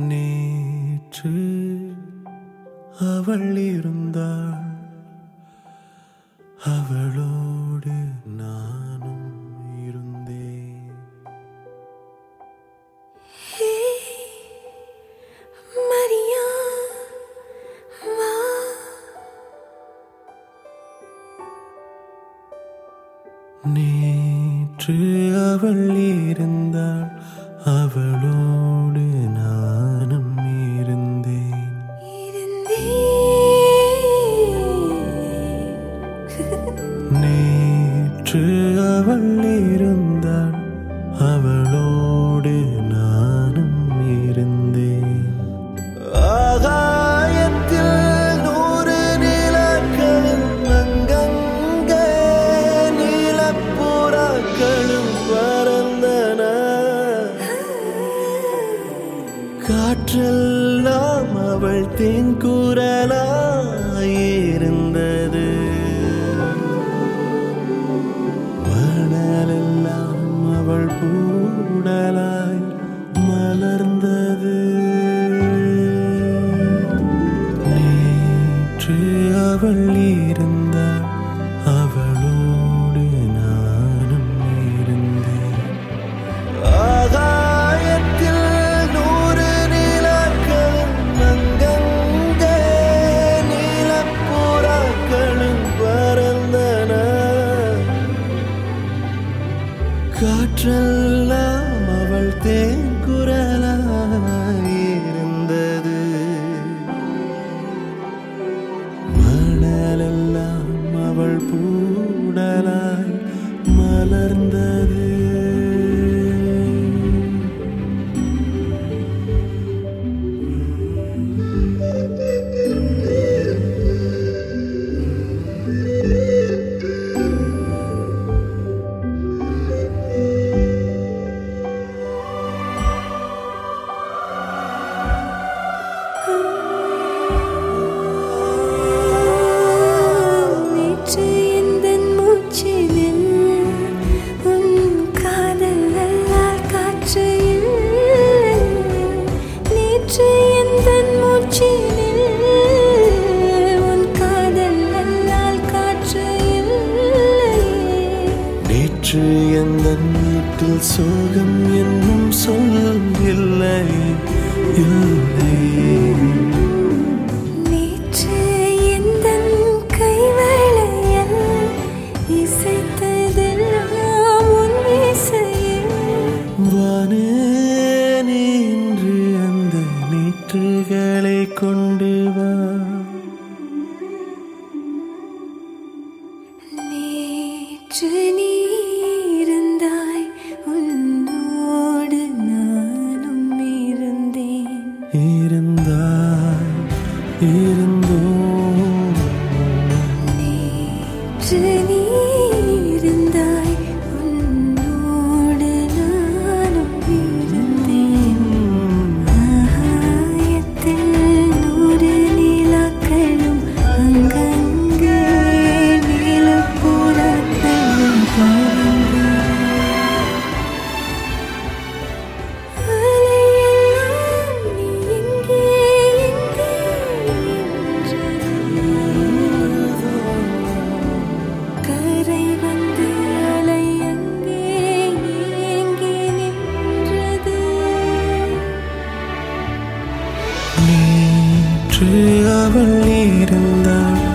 நேற்று அவள் இருந்தாள், அவளோடு நானும் இருந்தேன். மரியா வா, நேற்று அவள் இருந்தாள், அவளோடு நானும் இருந்தேன். நேற்று அவள் இருந்தாள், அவளோடு நானும் இருந்தேன். ஆகாயத்தில் 100 நிலக்களும் அங்கங்கே நீலப்புறாக்களும் பறந்தன. காற்றெல்லாம் அவள் தேன்குரலாயிருந்தது, மணலெல்லாம் அவள் பூடலாய் மலர்ந்தது. நேற்று அவள் இருந்தாள், அவளோடு நானும் இருந்தேன். ஆகாயத்தில் 100 நிலக்களும் அங்கங்கே நீலப்புறாக்களும் பறந்தன. காற்றெல்லாம் அவள் தேன்குரலாயிருந்தது, மணலெல்லாம் அவள் பூடலாய் மலர்ந்தது. நேற்று எந்தன் மூச்சினில் உன் காதல் அல்லால் காற்று இல்லை. நேற்று எந்தன் மூச்சினில் உன் காதல் அல்லால் காற்று இல்லை. நேற்று எந்தன் வீட்டில் சோகம் என்னும் சொல் இல்லை, இல்லை. நேற்று எந்தன் கைவளையல் இசைத்ததெல்லாம் உன் இசையே. வானே நீ இன்று அந்த நேற்றுகளை கொண்டு வா. நேற்று நீ இருந்தாய், உன்னோடு நானும் இருந்தேன். இருந்தாய், இருந்தோம். நேற்று நீ இருந்தாய், உன்னோடு நானும் இருந்தேன். ஆகாயத்தில் 100 நிலாக்களும் அங்கங்கே நீலப்புறாக்களும் பறந்தன. அலையெல்லாம் நீ எங்கே எங்கே என்றது. கரை வந்து அலை அங்கே ஏங்கி நின்றது. நேற்று அவள் இருந்தாள்,